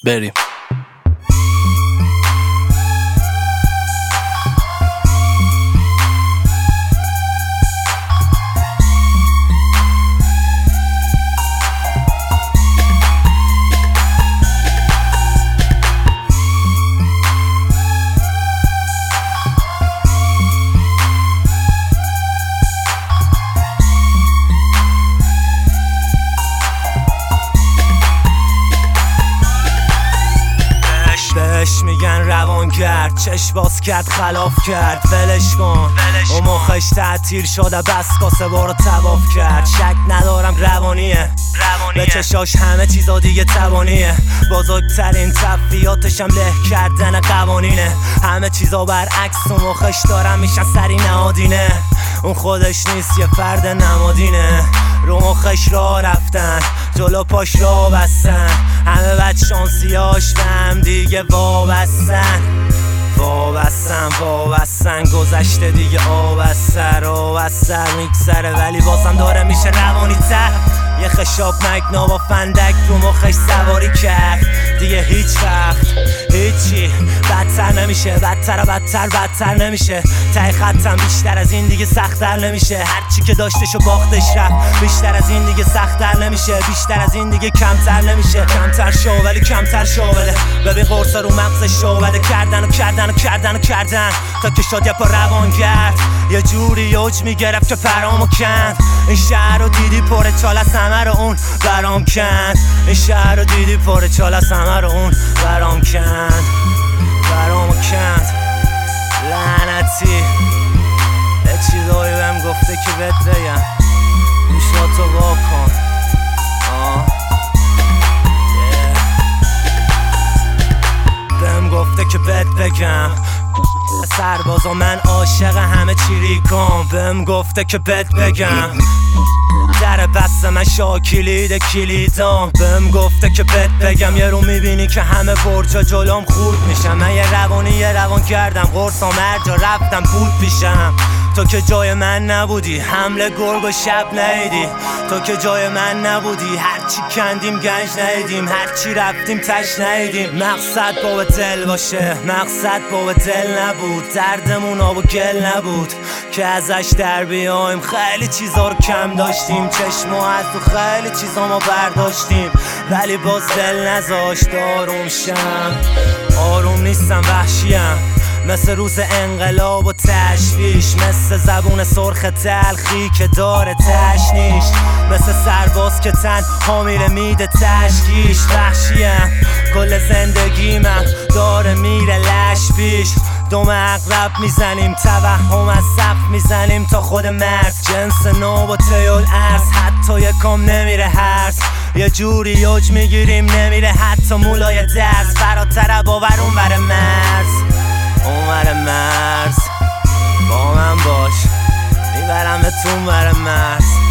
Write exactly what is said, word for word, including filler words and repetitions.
بریم. بهش میگن روانگرد، چشم باز کرد خلاف کرد، ولش کن اون مخش تعطیل شده بس کاسه بارو تواف کرد. شک ندارم روانیه به چشاش همه چیزا دیگه توانیه، بزرگترین تفریاتشم له کردن قوانینه. همه چیزا برعکس اون مخش دارم میشن سری نهادینه، اون خودش نیست یه فرد نمادینه. رو مخش را رفتن جلو پاش را بستن، همه بد شانسیاش به هم دیگه وابستن وابستن وابستن گذشته دیگه آب از سر آب از سر میگذره، ولی بازم داره میشه روانی تر. یه خشاب مگنا با فندک رو مخش سواری کرد، دیگه هیچ وقت هیچی بدتر نمیشه، بدتر و بدتر بدتر نمیشه. ته خطم بیشتر از این دیگه سخت‌تر نمیشه، هرچی که داشتشو باختش رفت. بیشتر از این دیگه سخت‌تر نمیشه، بیشتر از این دیگه کمتر نمیشه. کمتر شو ولی کمتر شو بده، ببین قرصا رو مغزش شو بده. کردن و کردن و کردن و کردن تا که شد یه پا روانگرد، یه جوری اوج میگرفت که پرامو کند. این شهر رو دیدی پر چال از همه رو اون برام کند، این شهر رو دیدی پر چال از همه رو اون برام کند برامو کند. لعنتی یه چیزایی بهم گفته که بهت بگم، گوشاتو وا کن. آه yeah. بهم گفته که بهت بگم سربازا من عاشق همه چیریکم. بهم گفته که بهت بگم در بسته من شاکلید کلیدام. بهم گفته که بهت بگم یه رو میبینی که همه برجا جلوم خورد میشم. من یه روانی یه روان کردم قرصا مرجا رفتم بود پیشم. تو که جای من نبودی حمله گرگ و شب نیدی، تو که جای من نبودی هرچی کندیم گنج نیدیم، هرچی رفتیم تش نیدیم. مقصد با دل باشه، مقصد با دل نبود، دردمون آب و گل نبود که ازش در بیایم. خیلی چیزا رو کم داشتیم، چشم و از تو خیلی چیزا ما برداشتیم، ولی باز دل نذاشت آروم شم. آروم نیستم وحشیم مثل روز انقلاب و تشویش، مثل زبون سرخ تلخی که داره تشنیش، مثل سرباز که تن حامیل میده تشکیش. وحشیم کل زندگی من داره میره لش پیش، دوم اقرب میزنیم توهم از سقف میزنیم تا خود مرز. جنس نو با تیول ارز حتی یکم نمیره هرز، یه جوری اوج میگیریم نمیره حتی مولای درس. فراتر باور اون بر مرز، اون بر مرز با من باش میبرم به تون بر مرز.